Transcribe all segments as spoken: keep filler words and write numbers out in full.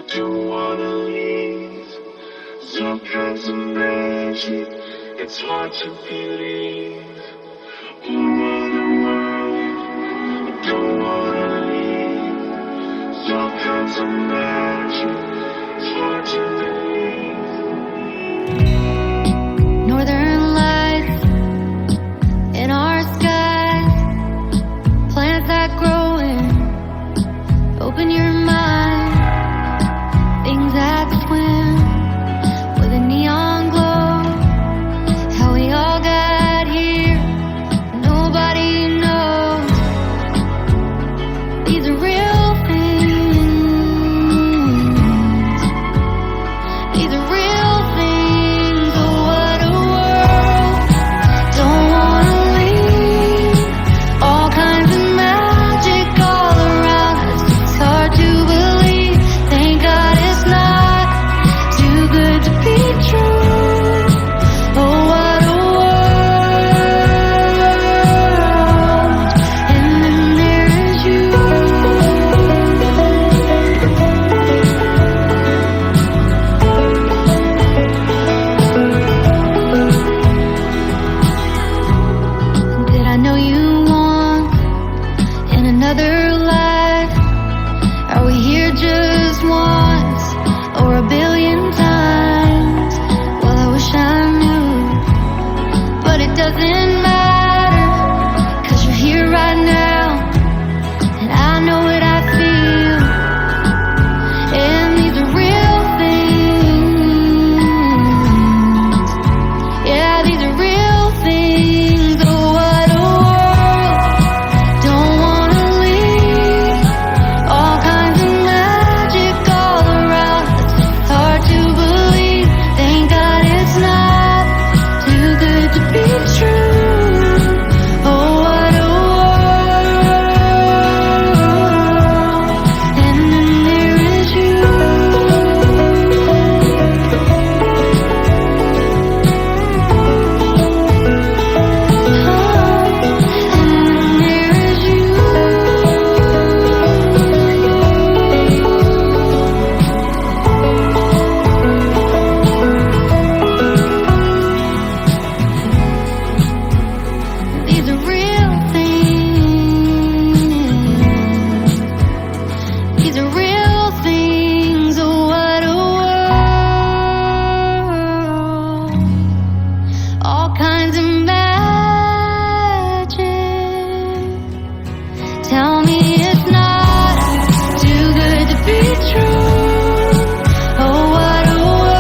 don't wanna leave. Some kinds of magic, it's hard to believe. All over the world, I don't wanna leave. Some kinds of magic, it's hard to believe. Northern lights in our skies, plants that growing, open your mind, things that swim with a neon glow. How we all got here, nobody knows. These are real things. These are real things. Oh, what a world. Don't wanna leave. All kinds of magic all around us. It's hard to believe. Thank God it's not too good to be true. Oh, what a world. And then there is you. Did I know you once in another life? Are we here just once or a billion times? Well, I wish I knew, but it doesn't matter, 'cause you're here right now, and I know what I feel. And these are real things. Yeah, these are real things. Oh, what a world. Don't wanna leave. All kinds of magic all around us. It's hard to believe. Thank God it's not too good to be true. Oh, what a world. And then there is you. And then there is you. These are real things. These are real things. Oh, what a world. All kinds of magic. Tell me it's not too good to be true. Oh, what a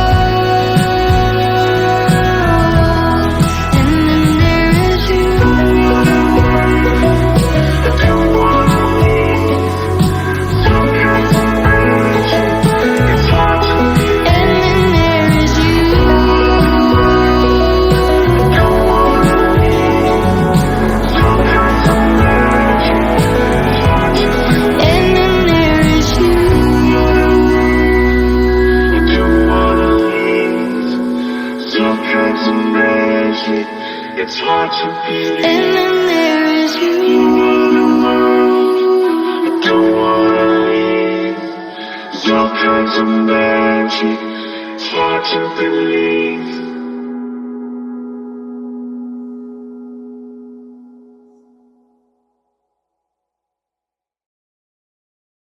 world. And then there is you. I don't wanna leave. Some kinds of magic, it's hard to believe. And then there is you. I don't wanna leave. Some kinds of magic, it's hard to believe. And then there is you. I don't wanna leave. Some kinds of magic, it's hard to believe. And then there is you. I don't wanna leave. Some kinds of magic, it's hard to believe.